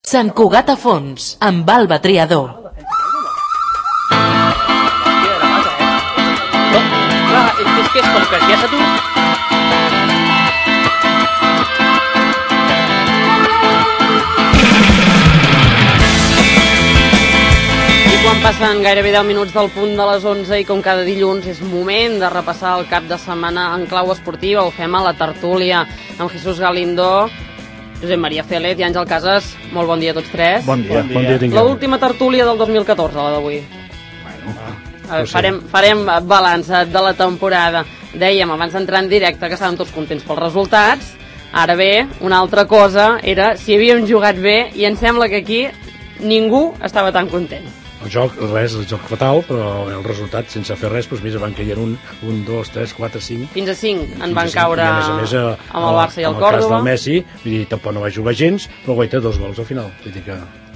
Sant Cugat a fons, amb Alba Triador. Clar, és que és com que ja s'atura. I quan passen gairebé 10 minuts del punt de les 11 i com cada dilluns és moment de repassar el cap de setmana en clau esportiva, ho fem a la tertúlia amb Jesús Galindo, Josep Maria Félez i Àngel Casas. Molt bon dia a tots tres. Bon dia. L'última tertúlia del 2014, la d'avui. Farem balanç de la temporada. Dèiem, abans d'entrar en directe, que estàvem tots contents pels resultats. Ara bé, una altra cosa era si havíem jugat bé, i em sembla que aquí ningú estava tan content. El joc fatal, però el resultat, sense fer res, doncs mira, van caient 1, 2, 3, 4, 5... Fins a 5 en van caure amb el Barça i el Córdoba. En el cas del Messi, vull dir, tampoc no va jugar gens, però guaita 2 gols al final. Vull dir que...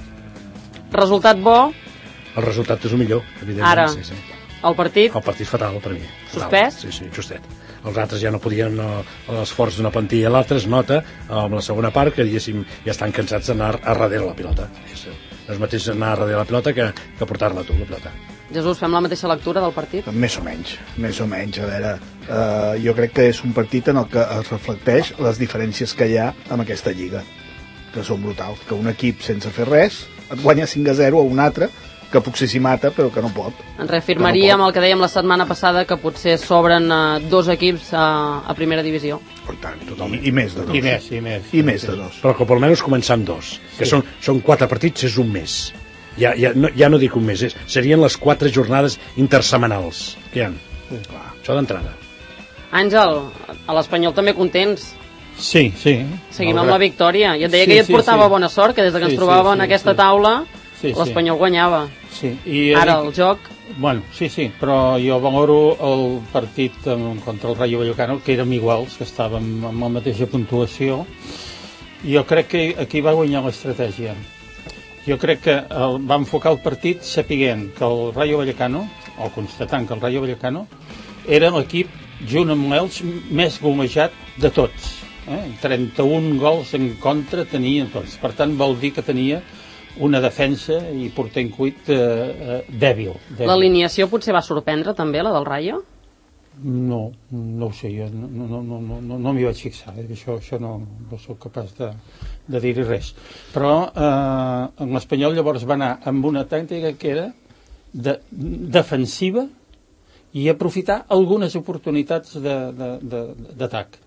Resultat bo? El resultat és el millor, evidentment. Ara, sí. El partit? El partit fatal, per mi. Suspès? Sí, justet. Els altres ja no podien, l'esforç d'una plantilla a l'altra es nota amb la segona part, que diguéssim, ja estan cansats d'anar a darrere la pilota. No és mateix anar a darrere la pilota que portar-la tu, la pilota. Jesús, fem la mateixa lectura del partit? Més o menys. A veure, jo crec que és un partit en el que es reflecteix les diferències que hi ha amb aquesta lliga, que són brutals, que un equip sense fer res et guanya 5-0 a un altre que potser s'hi mata però que no pot. Ens reafirmaríem el que dèiem la setmana passada, que potser s'obren 2 equips a primera divisió. Per tant, totalment. I més de 2. I més de 2. Però que almenys començar amb 2. Que són 4 partits, és un mes. Ja no dic un mes, serien les 4 jornades intersemanals que hi ha. Això d'entrada. Àngel, a l'Espanyol també contents. Sí. Seguim amb la victòria. I et deia que ja et portava bona sort, que des que ens trobàvem en aquesta taula l'Espanyol guanyava. Ara el joc... Bueno, sí, però jo valoro el partit contra el Rayo Vallecano, que érem iguals, que estàvem amb la mateixa puntuació. Jo crec que aquí va guanyar l'estratègia. Jo crec que va enfocar el partit sapiguent que el Rayo Vallecano, o constatant que el Rayo Vallecano, era l'equip, junt amb l'Elx, més golejat de tots. 31 gols en contra tenien tots. Per tant, vol dir que tenia una defensa i porter en cuit dèbil. L'alineació potser va sorprendre també, la del Rayo? No ho sé, jo no m'hi vaig fixar, això no soc capaç de dir-hi res. Però l'Espanyol llavors va anar amb una tàctica que era defensiva i aprofitar algunes oportunitats d'atac.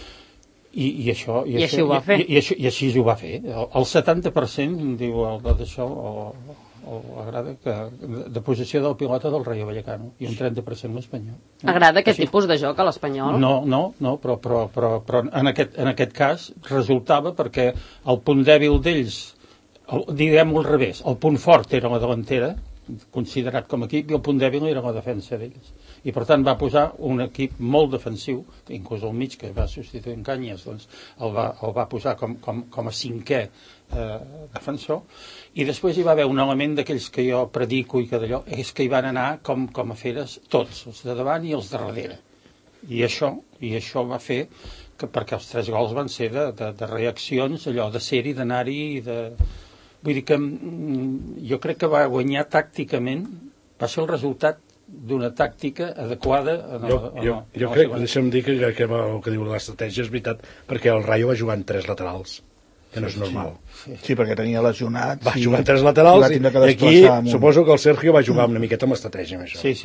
I així ho va fer. I així ho va fer. El 70%, diu d'això, agrada de possessió del pilota del Rayo Vallecano i un 30% l'Espanyol. Agrada aquest tipus de joc a l'Espanyol? No, però en aquest cas resultava perquè el punt dèbil d'ells, diguem-ho al revés, el punt fort era la delantera, considerat com a equip, i el punt dèbil era la defensa d'ells. I per tant va posar un equip molt defensiu, inclús al mig, que va substituir en Canyes, doncs el va posar com a 5è defensor, i després hi va haver un element d'aquells que jo predico i que d'allò, és que hi van anar com a feres tots, els de davant i els de darrere. I això va fer que, perquè els 3 gols van ser de reaccions, allò de ser-hi, d'anar-hi, vull dir que jo crec que va guanyar tàcticament, va ser el resultat d'una tàctica adequada. Jo crec, deixa'm dir que el que diu l'estratègia és veritat, perquè el Rayo va jugar amb 3 laterals, que no és normal. Sí, perquè tenia lesionats. Va jugar amb 3 laterals i aquí suposo que el Sergio va jugar una miqueta amb l'estratègia amb això.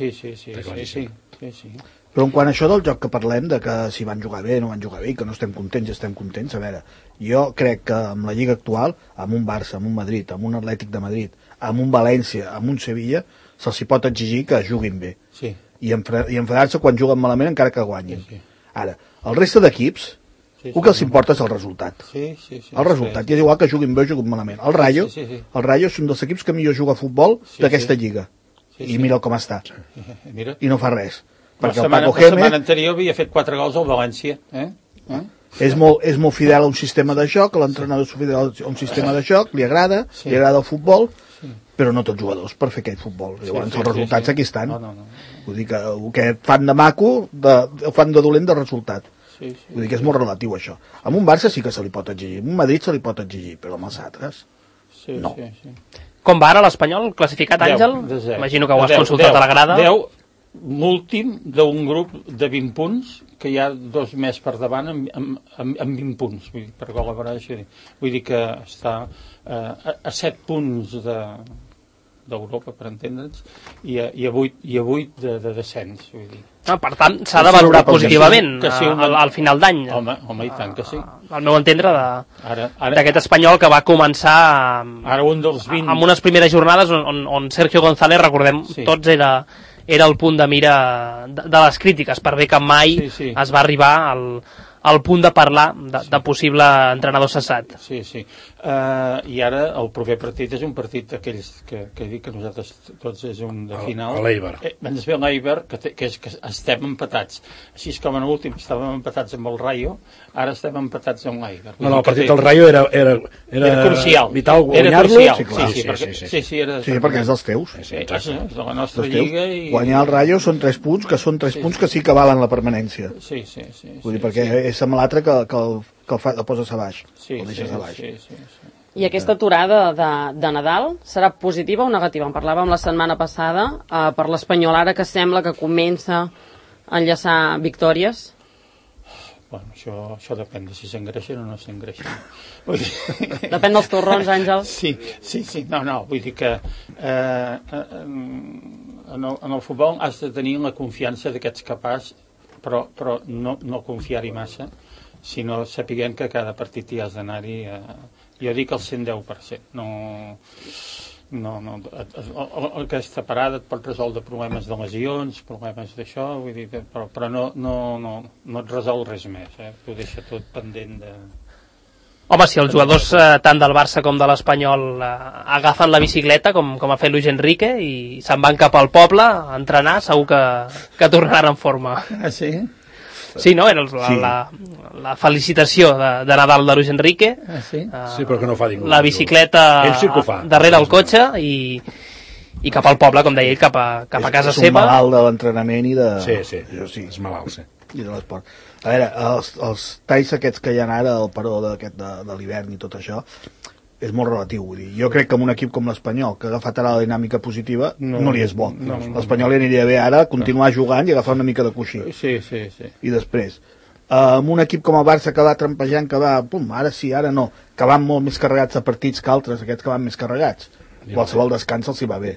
Sí. Però en quant a això del joc que parlem, de que si van jugar bé, no van jugar bé, que no estem contents, a veure, jo crec que amb la lliga actual, amb un Barça, amb un Madrid, amb un Atlètic de Madrid, amb un València, amb un Sevilla, se'ls pot exigir que juguin bé. Sí. I enfadar-se quan juguen malament encara que guanyin. Sí. Ara, el resta d'equips, el que els importa és el resultat. El resultat, i és igual que juguin bé o juguin malament. El Rayo és un dels equips que millor juga a futbol d'aquesta lliga. I mira'l com està. I no fa res. La setmana anterior havia fet 4 gols al València. És molt fidel a un sistema de joc, l'entrenador és fidel a un sistema de joc, li agrada el futbol, però no tots jugadors per fer aquest futbol. Llavors els resultats aquí estan. Vull dir que el que fan de maco el fan de dolent de resultat. Vull dir que és molt relatiu això. Amb un Barça sí que se li pot exigir, amb un Madrid se li pot exigir, però amb els altres No. Com va ara l'Espanyol? Classificat, Àngel? Imagino que ho has consultat a la grada. 10, l'últim d'un grup de 20 punts, que hi ha 2 més per davant amb 20 punts, vull dir, per col·laborar això. Vull dir que està a 7 punts d'Europa, per entendre'ns, i a 8 de descens, vull dir. Per tant, s'ha de valorar positivament al final d'any. Home, i tant que sí. Al meu entendre, d'aquest Espanyol que va començar amb unes primeres jornades on Sergio González, recordem tots, era el punt de mira de les crítiques, per bé que mai es va arribar al punt de parlar de possible entrenador cessat. Sí. I ara el proper partit és un partit d'aquells que dic que nosaltres tots és un de final. L'Eibar. Ens ve l'Eibar, que estem empatats. Així com en l'últim estàvem empatats amb el Rayo, ara estem empatats amb l'Eibar. No, el partit del Rayo era crucial. Vital guanyar-lo. Sí, perquè és dels teus. És de la nostra lliga. Guanyar el Rayo són 3 punts, que són 3 punts que sí que valen la permanència. Sí. Vull dir, perquè és amb l'altre que el poses a baix. El deixes a baix. I aquesta aturada de Nadal serà positiva o negativa? En parlàvem la setmana passada per l'Espanyol, ara que sembla que comença a enllaçar victòries. Bueno, això depèn de si s'engreixen o no s'engreixen. Depèn dels torrons, Àngel. Sí. No, vull dir que en el futbol has de tenir la confiança que ets capaç, però no confiar-hi massa, sinó sapiguem que cada partit hi has d'anar-hi, jo dic el 110%. No, aquesta parada et pot resoldre problemes de lesions, problemes d'això, vull dir, però no et resol res més, t'ho deixa tot pendent de... Home, si els jugadors tant del Barça com de l'Espanyol agafen la bicicleta, com ha fet Luis Enrique, i se'n van cap al poble a entrenar, segur que tornaran en forma. Ah, sí? Sí, no? Era la felicitació de Nadal de Luis Enrique. Ah, sí? Sí, però que no fa ningú. La bicicleta darrere el cotxe i cap al poble, com deia ell, cap a casa seva. És un malalt de l'entrenament i de... Sí, és malalt, sí. I de l'esport. A veure, els talls aquests que hi ha ara, el paró de l'hivern i tot això, és molt relatiu. Vull dir. Jo crec que amb un equip com l'Espanyol, que ha agafat ara la dinàmica positiva, no li és bo. L'Espanyol li aniria bé ara continuar jugant i agafar una mica de coixí. Sí. I després, amb un equip com el Barça que va trampejant, que va, ara sí, ara no, que van molt més carregats a partits que altres, aquests que van més carregats, qualsevol descans els hi va bé.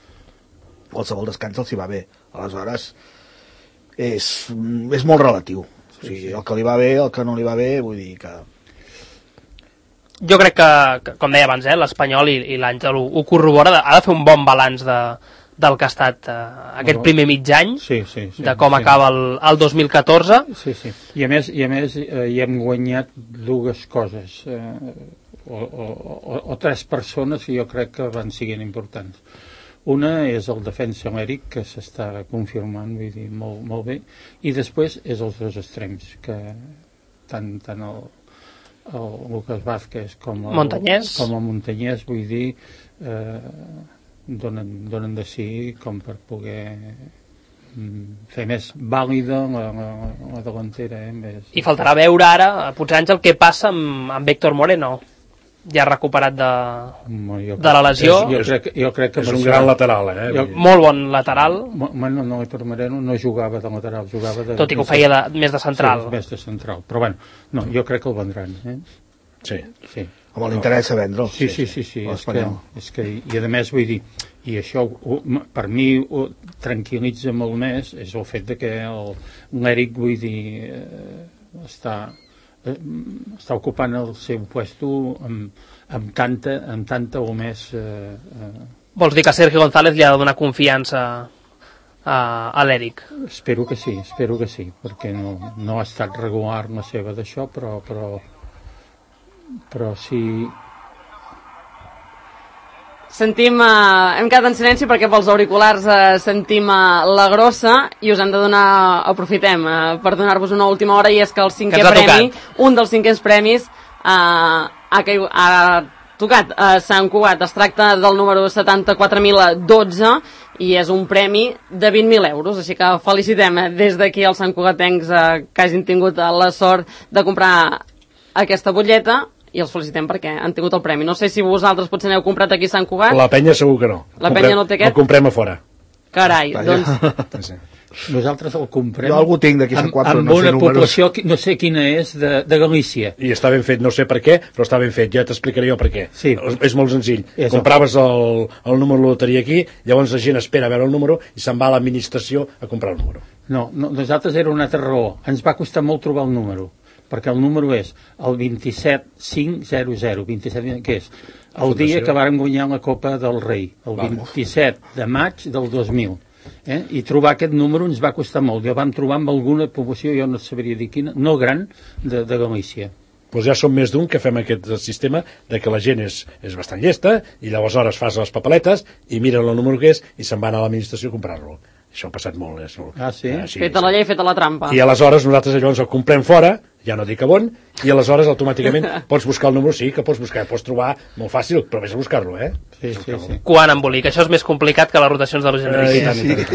Aleshores, és molt relatiu. O sigui, el que li va bé, el que no li va bé, vull dir que... Jo crec que com deia abans, l'Espanyol i l'Àngel ho corrobora, ha de fer un bon balanç del que ha estat aquest primer mig any, de com acaba el 2014. Sí. I a més hi hem guanyat 2 coses, o 3 persones que jo crec que van siguent importants. Una és el defensa Eric, que s'està confirmant, vull dir, molt bé, i després és els 2 extrems, que tant el Lucas Vázquez com el Montañés, vull dir, donen de sí com per poder fer més vàlida la delantera. I faltarà veure ara, potser, Àngel, què passa amb Héctor Moreno, ja recuperat de la lesió. Jo crec que és un gran lateral, molt bon lateral. No, Héctor Moreno no jugava de lateral, jugava de... Tot i que ho feia més de central. Sí, més de central, però bueno, no, jo crec que el vendran. Sí. Home, li interessa vendre'l. Sí, és que, i a més vull dir, i això per mi tranquil·litza molt més, és el fet de que l'Eric, vull dir, està ocupant el seu puesto amb tanta o més... Vols dir que Sergio González li ha de donar confiança a l'Eric? Espero que sí, perquè no ha estat regular la seva d'això, però sí... Sentim, hem quedat en silenci perquè pels auriculars sentim la grossa i us hem de aprofitem per donar-vos una última hora, i és que el cinquè premi, un dels 5è premis ha tocat a Sant Cugat. Es tracta del número 74.012 i és un premi de 20.000 euros, així que felicitem des d'aquí als santcugatencs que hagin tingut la sort de comprar aquesta butlleta i els felicitem perquè han tingut el premi. No sé si vosaltres potser n'heu comprat aquí a Sant Cugat. La penya segur que no. La penya no té aquest? El comprem a fora. Carai, doncs... Nosaltres el comprem... Jo algú tinc d'aquí a Sant Cugat, però no sé números. Amb una població, no sé quina és, de Galícia. I està ben fet, no sé per què, però està ben fet. Ja t'explicaré jo per què. Sí. És molt senzill. Compraves el número de loteria aquí, llavors la gent espera a veure el número i se'n va a l'administració a comprar el número. No, nosaltres era una altra raó. Ens va costar molt trobar el número, perquè el número és el 27500, 27, que és el dia que vàrem guanyar la Copa del Rei, el 27 de maig del 2000. I trobar aquest número ens va costar molt. Ja vam trobar amb alguna població, jo no sabria dir quina, no gran, de Galícia. Doncs ja som més d'un que fem aquest sistema de que la gent és bastant llesta i llavors fas les papeletes i miren el número que és i se'n van a l'administració a comprar-lo. Això ha passat molt. Sí? Feta la llei, feta la trampa. I aleshores nosaltres llavors el comprem fora, ja no dic a on, i aleshores automàticament pots buscar el número, sí que pots buscar, pots trobar molt fàcil, però vés a buscar-lo, Sí. Quan embolic, això és més complicat que les rotacions de Luis Enrique.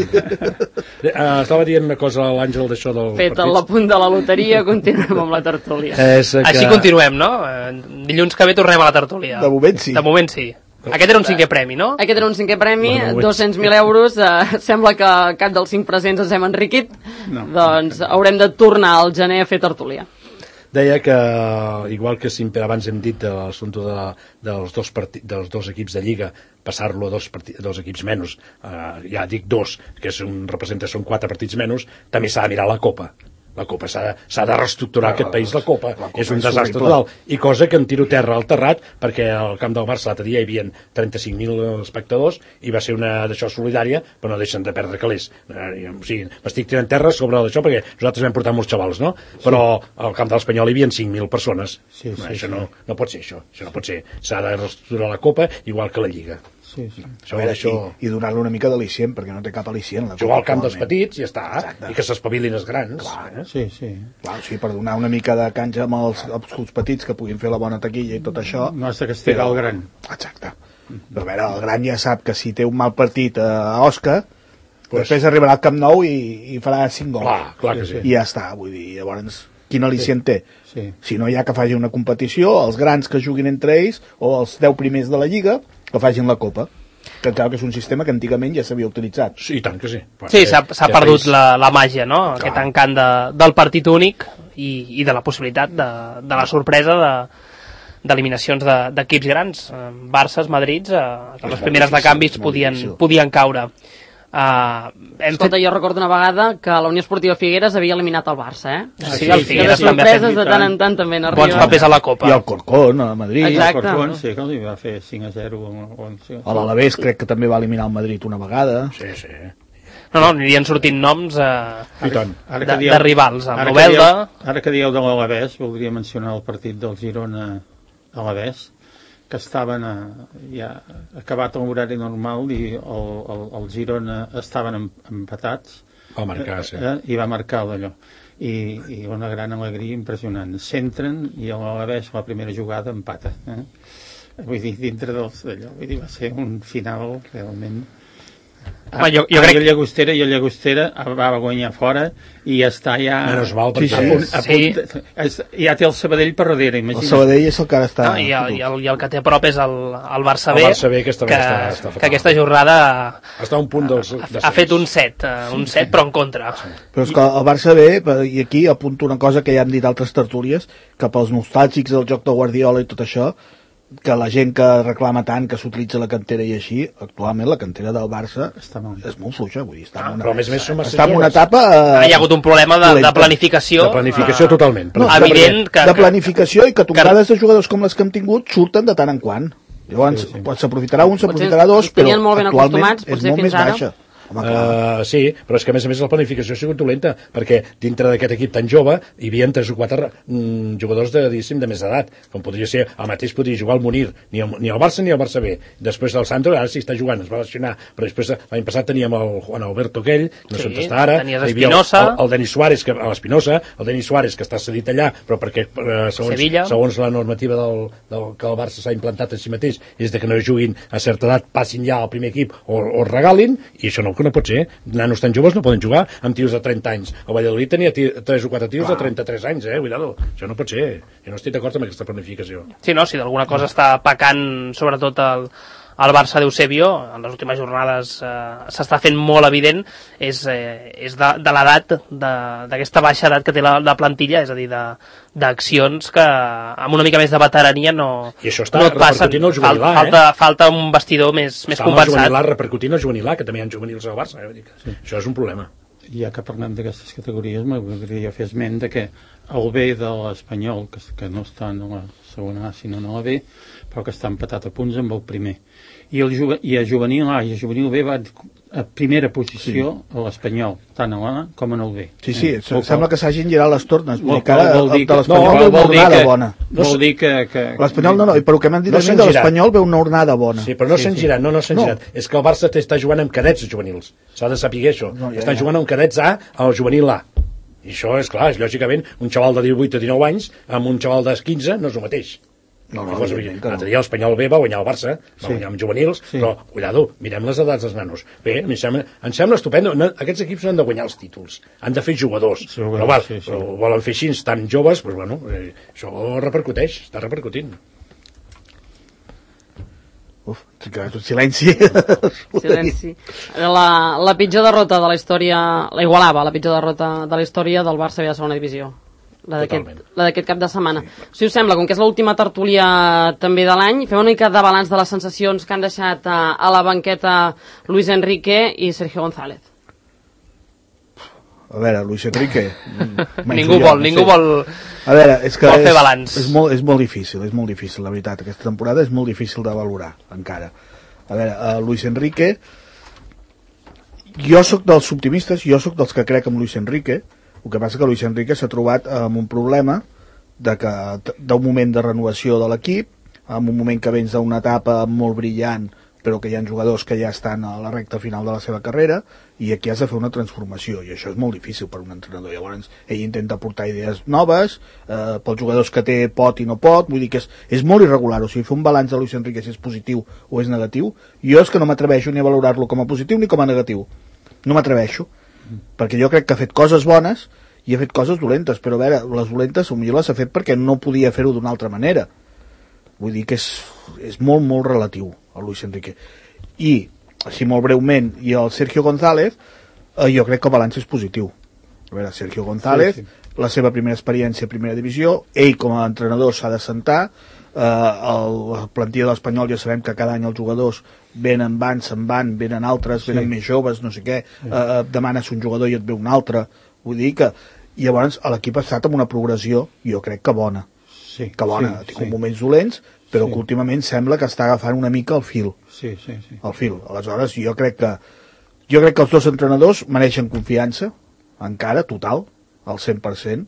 Estava dient una cosa a l'Àngel d'això del partit. Fet l'apunt de la loteria, continuem amb la tertúlia. Així continuem, no? Dilluns que ve tornem a la tertúlia. De moment sí. De moment sí. Aquest era un cinquè premi, no? Aquest era un cinquè premi, 200.000 euros. Sembla que cap dels 5 presents ens hem enriquit. Doncs haurem de tornar al gener a fer tertúlia. Deia que, igual que sempre abans hem dit de l'assumpte dels dos equips de Lliga, passar-lo a dos equips menys, ja dic dos, que representa són 4 partits menys, també s'ha de mirar la Copa. La Copa s'ha de reestructurar aquest país, la Copa és un desastre total, i cosa que em tiro terra al terrat, perquè al camp del Barça l'altre dia hi havia 35.000 espectadors i va ser una d'això solidària, però no deixen de perdre calés. O sigui, m'estic tirant terra sobre d'això perquè nosaltres vam portar molts xavals, no? Però al camp de l'Espanyol hi havia 5.000 persones. Això no pot ser, això no pot ser. S'ha de reestructurar la Copa igual que la Lliga. Sí. I donar-li una mica d'al·licient, perquè no té cap al·licient. Jugar al camp dels petits i ja està. Exacte. I que s'espavilin els grans. Clar, sí. Clar, per donar una mica de canja amb els petits que puguin fer la bona taquilla i tot això. No has de castigar el gran. Exacte. Però a veure, el gran ja sap que si té un mal partit a Osca, després arribarà al Camp Nou i farà 5 gols. Clar que sí. I ja està, vull dir, llavors quin al·licient té? Si no hi ha que faci una competició, els grans que juguin entre ells, o els 10 primers de la Lliga, que facin la Copa, que clar que és un sistema que antigament ja s'havia utilitzat. Sí, tant que sí. Sí, s'ha perdut la màgia, no? Aquest encant del partit únic i de la possibilitat de la sorpresa d'eliminacions d'equips grans, Barças, Madrids, que les primeres de canvis podien caure. Escolta, jo recordo una vegada que la Unió Esportiva Figueres havia eliminat el Barça, Sí, el Figueres també ha fet de tant en tant també n'arriba. Bons papers a la Copa. I el Corcón a Madrid. Exacte. El Corcón, sí, que li va fer 5-0. A l'Alavés crec que també va eliminar el Madrid una vegada. Sí. No, anirien sortint noms de rivals. El Novelda. Ara que dieu de l'Alavés, voldria mencionar el partit del Girona-Alavés, que estaven ja acabat l'horari normal i el Girona estaven empatats. Va marcar, sí. I va marcar d'allò. I una gran alegria impressionant. Centren i l'Alavés la primera jugada empata. Vull dir, dintre d'allò. Vull dir, va ser un final realment... Jo crec... I el Llagostera va guanyar fora i ja està ja... Menys mal, ja té el Sabadell per darrere, imagina't. El Sabadell és el que ara està... I el que té a prop és el Barça B, que aquesta jornada està un punt ha fet un 7 però en contra. Però és que el Barça B, i aquí apunto una cosa que ja han dit altres tertúlies, que pels nostàlgics del joc de Guardiola i tot això, que la gent que reclama tant que s'utilitza la cantera i així, actualment la cantera del Barça és molt fluixa, vull dir, està en una etapa... Hi ha hagut un problema de planificació. De planificació totalment. Evident que... De planificació i que tongades de jugadors com les que hem tingut surten de tant en quant. Llavors, s'aprofitarà un, s'aprofitarà dos, però actualment és molt més baixa. Sí, però és que a més la planificació ha sigut dolenta, perquè dintre d'aquest equip tan jove hi havia 3 o 4 jugadors de més edat, com podria ser el mateix podria jugar al Munir, ni al Barça ni al Barça B. Després del Santos, ara sí està jugant, es va lesionar, però després l'any passat teníem el Juan Alberto aquell, no sé on està ara, tenies Espinosa, el Denis Suárez, el Denis Suárez que està cedit allà, però perquè segons la normativa que el Barça s'ha implantat en si mateix, és de que no juguin a certa edat, passin ja al primer equip o regalin, i això no ho que no pot ser. Nanos tan joves no poden jugar amb tios de 30 anys. El Valladolid tenia 3 o 4 tios de 33 anys, cuidado. Això no pot ser. Jo no estic d'acord amb aquesta planificació. Sí, no, si d'alguna cosa està pecant, sobretot el Barça d'Eusebio, en les últimes jornades s'està fent molt evident, és de l'edat, d'aquesta baixa edat que té la plantilla, és a dir, d'accions que amb una mica més de veterania no et passen. Falta un vestidor més compensat. El juvenil A repercutint al juvenil A, que també hi ha juvenils al Barça. Això és un problema. Ja que parlem d'aquestes categories, m'agradaria fer esment de que el B de l'Espanyol, que no està en la segona A sinó en la B, però que està empatat a punts amb el primer, i a juvenil A i a juvenil B va a primera posició a l'Espanyol, tant a l'A com en el B. Sí, sembla que s'hagin girat les tornes, vull dir que ara el de l'Espanyol veu una ornada bona. Vol dir que... L'Espanyol no, i per el que m'han dit de l'Espanyol veu una ornada bona. Sí, però no s'han girat, no s'han girat. És que el Barça està jugant amb cadets juvenils, s'ha de saber això. Està jugant amb cadets A al juvenil A. I això és clar, lògicament, un xaval de 18 o 19 anys amb un xaval de 15 no és el mateix. L'altre dia l'Espanyol B va guanyar el Barça, va guanyar amb juvenils, però, cuidado, mirem les edats dels nanos. Bé, em sembla estupendo. Aquests equips no han de guanyar els títols, han de fer jugadors. Però volen fer així tan joves, doncs bueno, això repercuteix, està repercutint. Silenci. La pitjor derrota de la història, la igualava, la pitjor derrota de la història del Barça ve a segona divisió. La d'aquest cap de setmana. Si us sembla, com que és l'última tertúlia també de l'any, fem una mica de balanç de les sensacions que han deixat a la banqueta Luis Enrique i Sergio González. A veure, Luis Enrique... ningú vol a veure, és que fer balanç. És molt difícil, la veritat. Aquesta temporada és molt difícil de valorar, encara. A veure, Luis Enrique... Jo sóc dels optimistes, jo sóc dels que crec en Luis Enrique. El que passa que Luis Enrique s'ha trobat amb un problema d'un moment de renovació de l'equip, amb un moment que vens d'una etapa molt brillant, però que hi ha jugadors que ja estan a la recta final de la seva carrera, i aquí has de fer una transformació, i això és molt difícil per un entrenador. Llavors ell intenta portar idees noves, pels jugadors que té pot i no pot, vull dir que és molt irregular. O sigui, fer un balanç de Luis Enrique si és positiu o és negatiu, jo és que no m'atreveixo ni a valorar-lo com a positiu ni com a negatiu. No m'atreveixo, perquè jo crec que ha fet coses bones i ha fet coses dolentes, però a veure, les dolentes potser les ha fet perquè no podia fer-ho d'una altra manera. Vull dir que és molt, molt relatiu el Luis Enrique. I, així molt breument, i el Sergio González, jo crec que el balanç és positiu. A veure, Sergio González, la seva primera experiència a primera divisió, ell com a entrenador s'ha de sentar, la plantilla de l'Espanyol ja sabem que cada any els jugadors venen, se'n van, venen altres, venen més joves, no sé què, demanes un jugador i et ve un altre, vull dir que i llavors l'equip ha estat amb una progressió jo crec que bona, ha tingut moments dolents, però que últimament sembla que està agafant una mica el fil. El fil. Aleshores jo crec que els dos entrenadors mereixen confiança, encara, total, al 100%,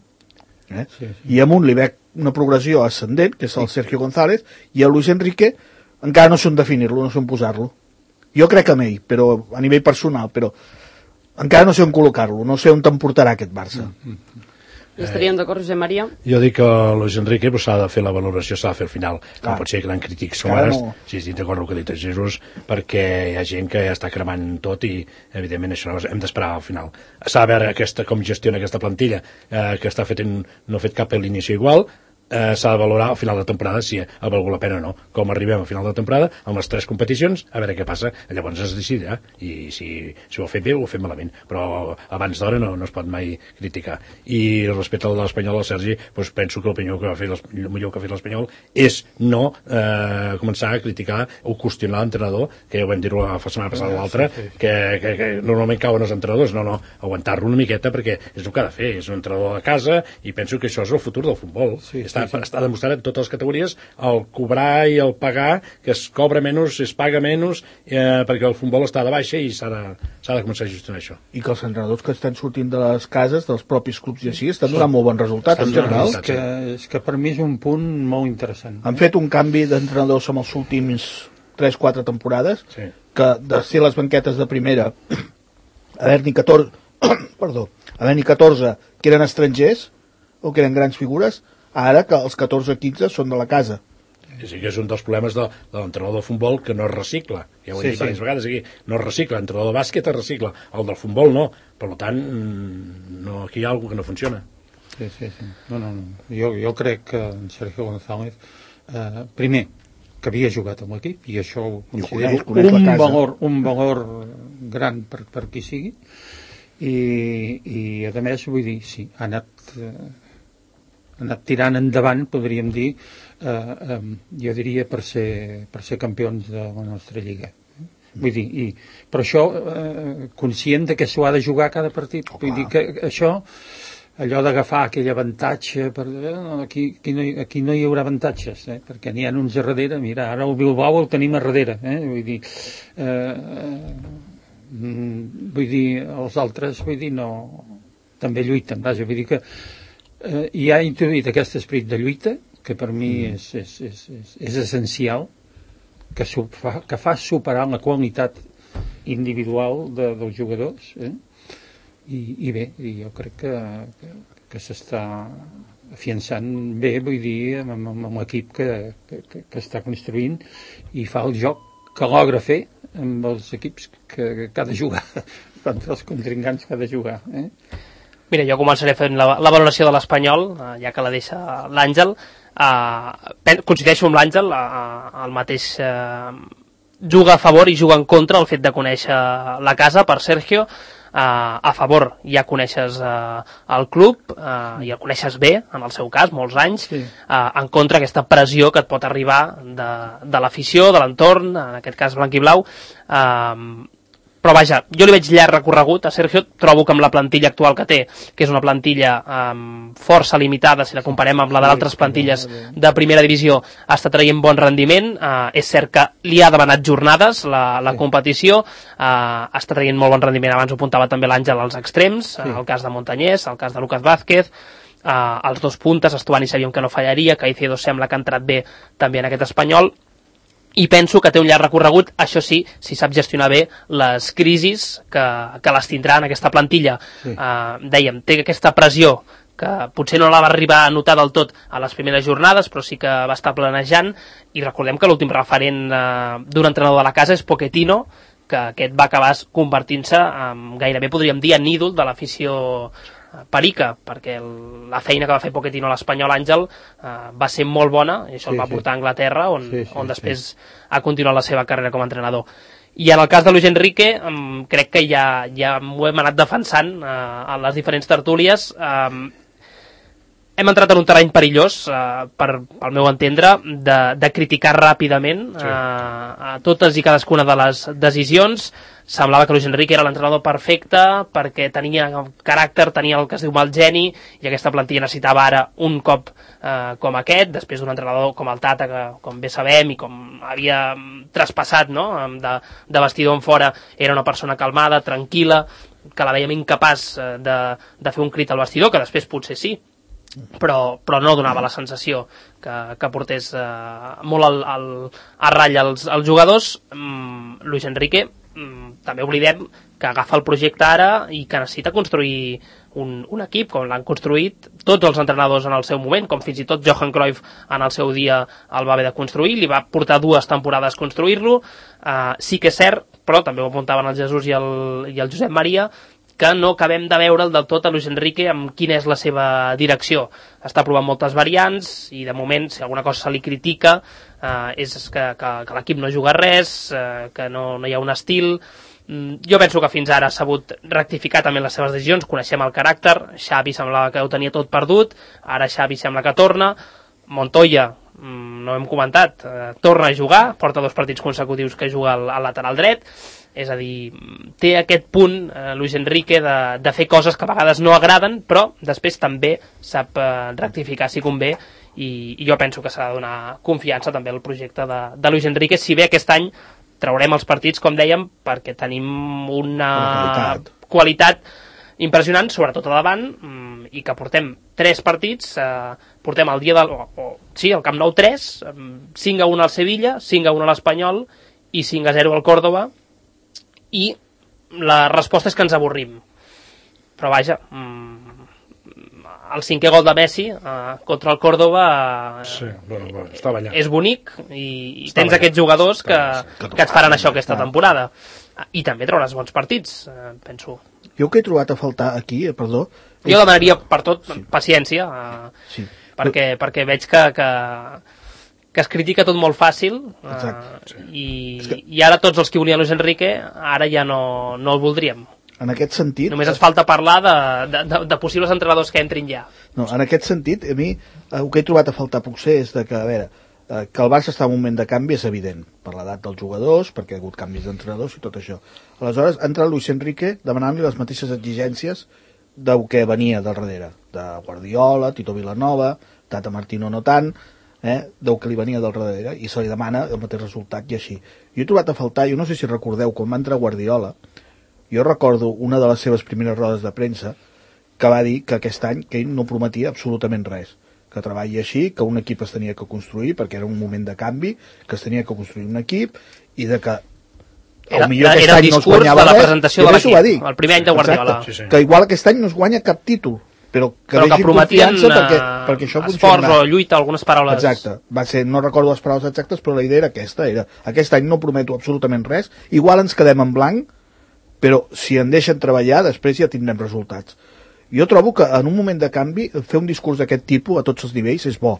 i amb un li veig una progressió ascendent, que és el Sergio González, i el Luis Enrique encara no sé on definir-lo, no sé on posar-lo. Jo crec amb ell, però a nivell personal, però encara no sé on col·locar-lo, no sé on te'n portarà aquest Barça. Estaríem d'acord, Josep Maria? Jo dic que Luis Enrique s'ha de fer la valoració, s'ha de fer al final. No pot ser gran crític. Som ara, sí, estic d'acord amb el que ha dit Jesús, perquè hi ha gent que ja està cremant tot i, evidentment, això hem d'esperar al final. S'ha de veure com gestiona aquesta plantilla, que està no ha fet cap alineació igual, s'ha de valorar al final de temporada si ha valgut la pena o no. Com arribem al final de temporada amb les 3 competicions, a veure què passa, llavors es decidirà, i si ho ha fet bé o ho ha fet malament, però abans d'hora no es pot mai criticar. I respecte al de l'Espanyol, el Sergi, doncs penso que el millor que ha fet l'Espanyol és no començar a criticar o qüestionar l'entrenador, que ja ho vam dir la setmana passada o l'altra, que normalment cauen els entrenadors, no, aguantar-lo una miqueta perquè és el que ha de fer, és un entrenador de casa, i penso que això és el futur del futbol. Està demostrat en totes les categories el cobrar i el pagar, que es cobra menys, es paga menys, perquè el futbol està de baixa i s'ha de començar a gestionar això. I que els entrenadors que estan sortint de les cases, dels propis clubs i així, estan donant molt bon resultat en general. És que per mi és un punt molt interessant. Han fet un canvi d'entrenadors en els últims 3-4 temporades, que de ser les banquetes de primera haver-n'hi 14 que eren estrangers o que eren grans figures, ara que els 14-15 són de la casa. Sí que és un dels problemes de l'entrenador de futbol, que no es recicla. Ja ho he dit diverses vegades aquí. No es recicla. L'entrenador de bàsquet es recicla. El del futbol no. Per tant, aquí hi ha alguna cosa que no funciona. Sí. No. Jo crec que en Sergio González, primer, que havia jugat amb l'equip, i això ho considero un valor gran per qui sigui, i a més, vull dir, sí, ha anat tirant endavant, podríem dir, jo diria per ser campions de la nostra lliga. Vull dir, però això conscient de que s'ho ha de jugar cada partit. Vull dir que això, allò d'agafar aquell avantatge, aquí no hi haurà avantatges, perquè n'hi ha uns a darrere. Mira, ara el Bilbao el tenim a darrere, vull dir, els altres, vull dir, no, també lluiten, vaja, vull dir que hi ha introduït aquest esperit de lluita, que per mi és essencial, que fa superar la qualitat individual dels jugadors, i bé, jo crec que s'està afiançant bé, vull dir, amb l'equip que està construint, i fa el joc que logra fer amb els equips que ha de jugar, contra els contrincants que ha de jugar. Mira, jo començaré fent la valoració de l'Espanyol, ja que la deixa l'Àngel. Coincideixo amb l'Àngel, el mateix juga a favor i juga en contra el fet de conèixer la casa per Sergio. A favor ja coneixes el club, ja el coneixes bé, en el seu cas, molts anys. En contra aquesta pressió que et pot arribar de l'afició, de l'entorn, en aquest cas blanc i blau. Però vaja, jo li veig llarg recorregut a Sergio. Trobo que amb la plantilla actual que té, que és una plantilla força limitada si la comparem amb la d'altres plantilles de primera divisió, està traient bon rendiment. És cert que li ha demanat jornades la competició, està traient molt bon rendiment. Abans ho apuntava també l'Àngel als extrems, el cas de Montañés, el cas de Lucas Vázquez, els dos puntes, Estuani sabíem que no fallaria, Caicedo sembla que ha entrat bé també en aquest Espanyol, i penso que té un llarg recorregut, això sí, si sap gestionar bé les crisis que les tindrà en aquesta plantilla. Dèiem, té aquesta pressió que potser no la va arribar a notar del tot a les primeres jornades, però sí que va estar planejant, i recordem que l'últim referent d'un entrenador de la casa és Pochettino, que aquest va acabar convertint-se gairebé, podríem dir, en ídol de l'afició perica, perquè la feina que va fer Pochettino a l'Espanyol, Àngel, va ser molt bona, i això el va portar a Anglaterra, on després ha continuat la seva carrera com a entrenador. I en el cas de Luis Enrique, crec que ja m'ho hem anat defensant a les diferents tertúlies. Hem entrat en un terreny perillós, pel meu entendre, de criticar ràpidament a totes i cadascuna de les decisions. Semblava que Luis Enrique era l'entrenador perfecte perquè tenia caràcter, tenia el que es diu mal geni, i aquesta plantilla necessitava ara un cop com aquest, després d'un entrenador com el Tata, que com bé sabem i com havia traspassat, no? de vestidor en fora, era una persona calmada, tranquil·la, que la veiem incapaç de fer un crit al vestidor, que després potser sí, però no donava la sensació que portés molt a ratlla els jugadors. Luis Enrique, també oblidem que agafa el projecte ara i que necessita construir un equip, com l'han construït tots els entrenadors en el seu moment, com fins i tot Johan Cruyff en el seu dia el va haver de construir, li va portar 2 temporades construir-lo. Sí que és cert, però també ho apuntaven el Jesús i el Josep Maria, que no acabem de veure'l del tot a Luis Enrique amb quina és la seva direcció. Està provant moltes variants i de moment, si alguna cosa se li critica, és que l'equip no juga res, que no hi ha un estil. Jo penso que fins ara ha sabut rectificar també les seves decisions, coneixem el caràcter. Xavi semblava que ho tenia tot perdut, ara Xavi sembla que torna. Montoya, no hem comentat, torna a jugar, porta 2 partits consecutius que juga al lateral dret. És a dir, té aquest punt, Luis Enrique, de fer coses que a vegades no agraden, però després també sap rectificar si convé, i jo penso que s'ha de donar confiança també al projecte de Luis Enrique, si bé aquest any traurem els partits, com dèiem, perquè tenim una qualitat impressionant, sobretot a davant, i que portem 3 partits, portem el dia al Camp Nou 3, 5-1 al Sevilla, 5-1 a l'Espanyol i 5-0 al Córdoba, i la resposta és que ens avorrim. Però vaja, el 5è gol de Messi contra el Córdoba és bonic i tens aquests jugadors que et faran això aquesta temporada i també trauràs bons partits, penso. Jo que he trobat a faltar aquí, perdó, jo demanaria per tot paciència, perquè veig que es critica tot molt fàcil i ara tots els que volien Luis Enrique ara ja no el voldríem. En aquest sentit... Només ens falta parlar de possibles entrenadors que entrin ja. No, en aquest sentit, a mi el que he trobat a faltar potser és que, a veure, que el Barça està en un moment de canvi és evident, per l'edat dels jugadors, perquè hi ha hagut canvis d'entrenadors i tot això. Aleshores, ha entrat Luis Enrique demanant-li les mateixes exigències del que venia del darrere, de Guardiola, Tito Vilanova, Tata Martino no tant, del que li venia del darrere, i se li demana el mateix resultat i així. Jo he trobat a faltar, jo no sé si recordeu, quan va entrar Guardiola, jo recordo una de les seves primeres rodes de premsa que va dir que aquest any que ell no prometia absolutament res, que treballi així, que un equip es tenia que construir perquè era un moment de canvi, que es tenia que construir un equip i de que era el discurs de la presentació de l'equip, el primer any de Guardiola. Que igual aquest any no es guanya cap títol, però que prometien perquè això esforç o lluita, algunes paraules. Exacte, va ser, no recordo les paraules exactes, però la idea era aquesta, aquest any no prometo absolutament res, igual ens quedem en blanc, però si en deixen treballar, després ja tindrem resultats. Jo trobo que en un moment de canvi, fer un discurs d'aquest tipus a tots els nivells és bo,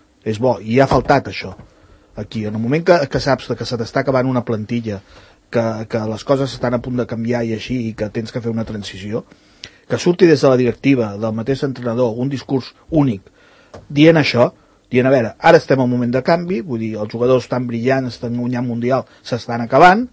i ha faltat això. Aquí, en el moment que saps que se t'està acabant una plantilla, que les coses estan a punt de canviar i així, i que tens que fer una transició, que surti des de la directiva, del mateix entrenador, un discurs únic, dient això, dient, a veure, ara estem en un moment de canvi, vull dir, els jugadors estan brillant, estan guanyant mundial, s'estan acabant,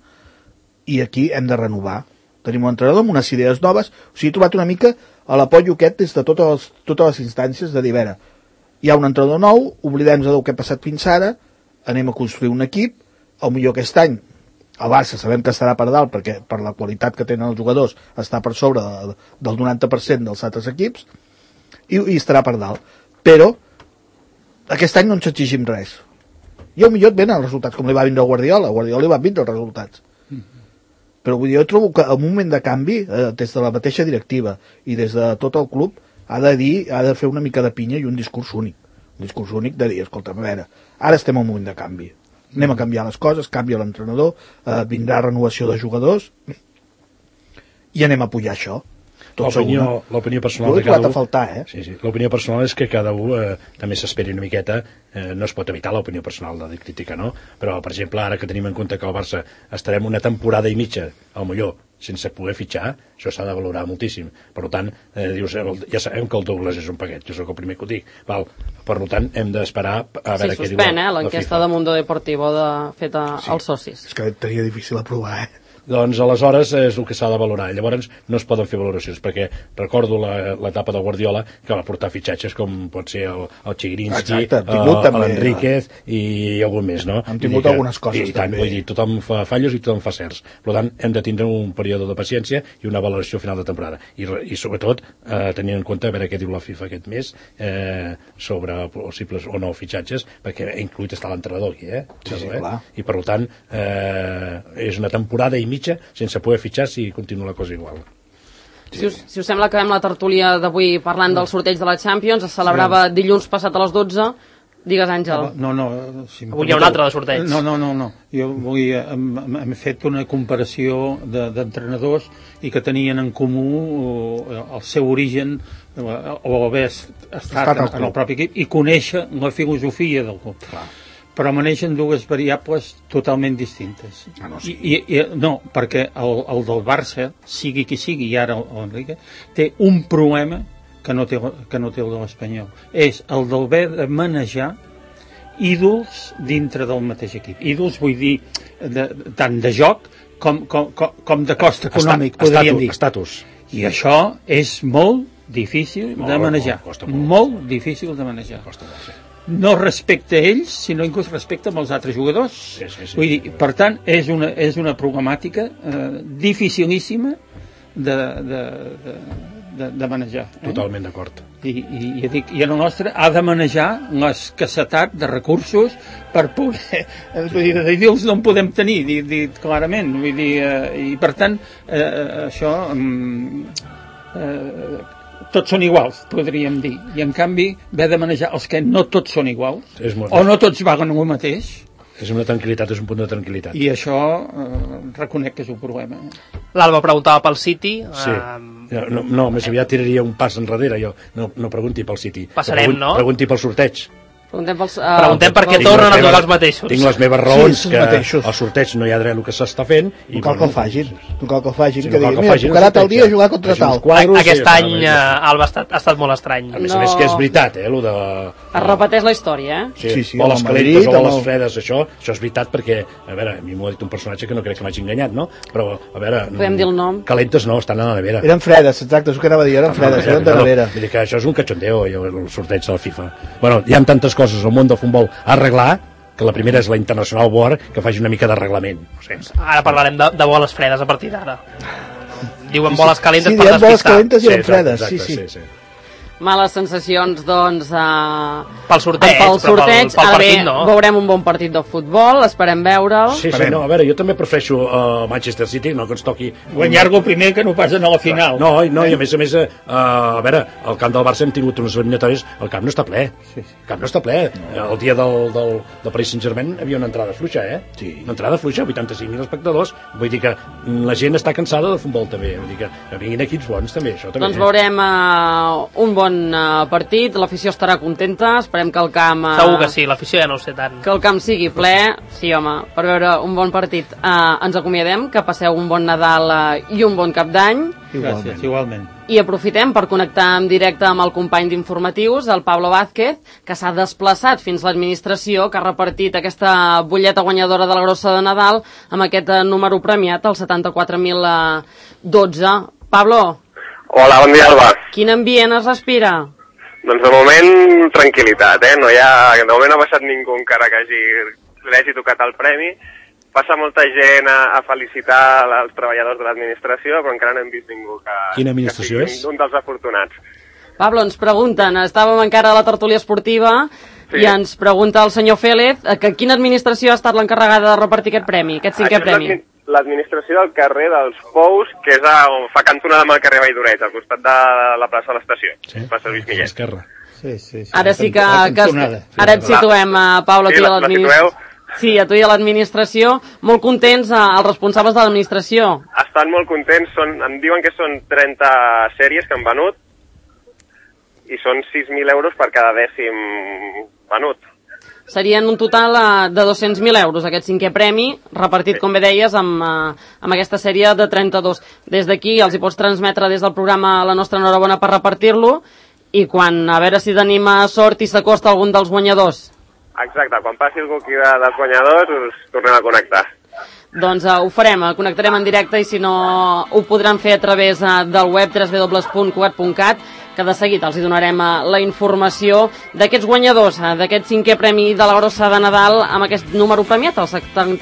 i aquí hem de renovar. Tenim un entrenador amb unes idees noves, o sigui, he trobat una mica a l'apoyo aquest des de totes les instàncies de dir, a veure, hi ha un entrenador nou, oblidem-nos del que ha passat fins ara, anem a construir un equip, millor aquest any el Barça sabem que estarà per dalt perquè per la qualitat que tenen els jugadors està per sobre del 90% dels altres equips i estarà per dalt, però aquest any no ens exigim res i millor et venen els resultats com li va vindre a Guardiola li van vindre els resultats però vull dir, jo trobo que en un moment de canvi des de la mateixa directiva i des de tot el club ha de fer una mica de pinya i un discurs únic de dir, escolta, a veure, ara estem en un moment de canvi, anem a canviar les coses, canvia l'entrenador, vindrà renovació de jugadors i anem a pujar això. L'opinió personal de cada un... faltar, Sí. L'opinió personal és que cada un també s'esperi una miqueta, no es pot evitar l'opinió personal de crítica, no? Però, per exemple, ara que tenim en compte que el Barça estarem una temporada i mitja, al millor, sense poder fitxar, això s'ha de valorar moltíssim. Per tant, dius, ja sabem que el Douglas és un paquet, jo sóc el primer que ho dic. Per tant, hem d'esperar a veure què diu la FIFA. L'enquesta de Mundo Deportivo feta als socis. És que tenia difícil aprovar, Doncs aleshores és el que s'ha de valorar. Llavors no es poden fer valoracions, perquè recordo l'etapa de Guardiola que va portar fitxatges com pot ser el Chigrinsky, l'Enríquez i algun més, no? Hem tingut algunes coses també. Vull dir, tothom fa fallos i tothom fa certs. Per tant, hem de tindre un període de paciència i una valoració final de temporada. I sobretot, tenint en compte a veure què diu la FIFA aquest mes sobre possibles o no fitxatges, perquè incluït està l'entrenador aquí, clar. I per tant, és una temporada i mitja sense poder fitxar si continua la cosa igual. Si us sembla, acabem la tertúlia d'avui parlant del sorteig de la Champions. Es celebrava dilluns passat a les 12. Digues, Àngel. No. Avui hi ha un altre de sorteig. No. Jo hem fet una comparació d'entrenadors i que tenien en comú el seu origen o haver estat en el propi equip i conèixer la filosofia del club. Clar. Però manegen dues variables totalment distintes. No, perquè el del Barça, sigui qui sigui, i ara l'Enrique, té un problema que no té el de l'Espanyol. És el d'haver de manejar ídols dintre del mateix equip. Ídols vull dir tant de joc com de cost econòmic, podríem dir. Estatus. I això és molt difícil de manejar. Molt difícil de manejar. No respecte a ells, sinó inclús respecte amb els altres jugadors. Sí. Vull dir, per tant, és una problemàtica dificilíssima de manejar. Totalment d'acord. I el nostre ha de manejar l'escassetat de recursos per poder... Dir-los no en podem tenir, dit clarament. Vull dir, i per tant, això... tots són iguals, podríem dir. I en canvi, haver de manejar els que no tots són iguals, o no tots vaguen el mateix. És una tranquil·litat, és un punt de tranquil·litat. I això reconec que és un problema. L'Alba preguntava pel City. Sí. No, més aviat tiraria un pas enrere. Jo no pregunti pel City. Passarem, no? Pregunti pel sorteig. Preguntem per què tornen a jugar els mateixos. Tinc les meves raons que al sorteig no hi ha dret el que s'està fent. No cal que el facin. No cal que el facin. Que diguin, mira, tocarà tal dia jugar contra tal. Aquest any, Alba, ha estat molt estrany. A més que és veritat, lo de... Es repeteix la història, Sí, boles calentes, boles fredes, això és veritat perquè, a veure, a mi m'ho ha dit un personatge que no crec que m'hagi enganyat, no? Però, a veure... Podem dir el nom? Calentes no, estan a la nevera. Eren fredes, exacte, és el que anava a dir, eren fredes, eren de nevera. Vull dir que això és un cachondeo, el sorteig de la FIFA. Bueno, hi ha tantes coses al món del futbol a arreglar, que la primera és la International Board, que faci una mica de reglament. Ara parlarem de boles fredes a partir d'ara. Diuen boles calentes per despistar. Sí, diuen boles calentes i eren fredes, sí. Males sensacions, doncs, pel sorteig, pel partit no. Veurem un bon partit de futbol, esperem veure'l. Sí, no, a veure, jo també prefereixo Manchester City, no que ens toqui... Guanyar-lo primer que no passen a la final. No, i a més, a veure, al camp del Barça hem tingut unes eliminatòries, el camp no està ple. El camp no està ple. El dia del Paris Saint-Germain havia una entrada fluixa, Sí. Una entrada fluixa, 85.000 espectadors. Vull dir que la gent està cansada del futbol, també. Vull dir que vinguin equips bons, també, això també. Doncs veurem un bon partit, l'afició estarà contenta, esperem que el camp... Segur que sí, l'afició ja no ho sé tant. Que el camp sigui ple, sí home, per veure un bon partit. Ens acomiadem, que passeu un bon Nadal i un bon Cap d'Any. Gràcies, igualment. I aprofitem per connectar en directe amb el company d'informatius, el Pablo Vázquez, que s'ha desplaçat fins a l'administració, que ha repartit aquesta butlleta guanyadora de la grossa de Nadal amb aquest número premiat, el 74.012. Pablo. Hola, bon dia, Alba. Quin ambient es respira? Doncs de moment, tranquil·litat, no hi ha... De moment no ha passat ningú encara que l'hagi tocat el premi. Passa molta gent a felicitar els treballadors de l'administració, però encara no hem vist ningú que... Quina administració és? Un dels afortunats. Pablo, ens pregunten, estàvem encara a la tertúlia esportiva, i ens pregunta el senyor Félez que quina administració ha estat l'encarregada de repartir aquest premi, aquest cinquè premi? L'administració del carrer dels Pous, que és on fa cantonada amb el carrer Valldoret, al costat de la plaça de l'estació, plaça Lluís Millet. Esquerra. Sí. Ara sí que ara et situem, Pau, a tu i a l'administració. Sí, a tu i a l'administració. Molt contents els responsables de l'administració. Estan molt contents, em diuen que són 30 sèries que han venut i són 6.000 euros per cada dècim venut. Serien un total de 200.000 euros, aquest cinquè premi, repartit, com bé deies, amb aquesta sèrie de 32. Des d'aquí els hi pots transmetre des del programa la nostra enhorabona per repartir-lo, i quan, a veure si tenim sort i s'acosta algun dels guanyadors. Exacte, quan passi algú aquí dels guanyadors us tornem a connectar. Doncs ho farem, connectarem en directe i si no ho podran fer a través del web www.cugat.cat, que de seguit els hi donarem la informació d'aquests guanyadors, d'aquest cinquè premi de la grossa de Nadal amb aquest número premiat, el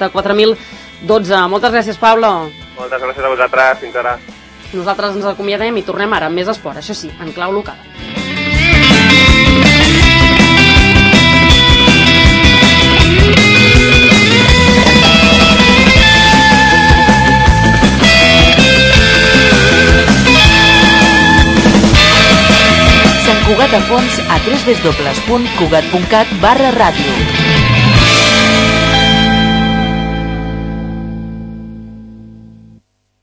74.012. Moltes gràcies, Pablo. Moltes gràcies a vosaltres, fins ara. Nosaltres ens acomiadem i tornem ara amb més esport, això sí, en clau local. Sant Cugat a fons a www.cugat.cat/ràdio.